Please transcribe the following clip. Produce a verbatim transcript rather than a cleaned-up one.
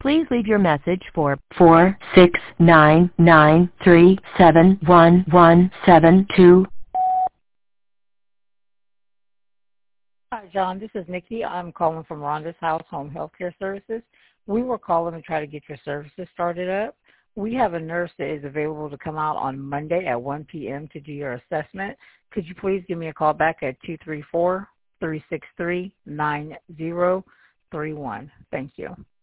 Please leave your message for four six nine nine three seven one one seven two. Hi, John. This is Nikki. I'm calling from Rhonda's House Home Health Care Services. We were calling to try to get your services started up. We have a nurse that is available to come out on Monday at one p m to do your assessment. Could you please give me a call back at two three four, three six three, nine zero three one? Thank you.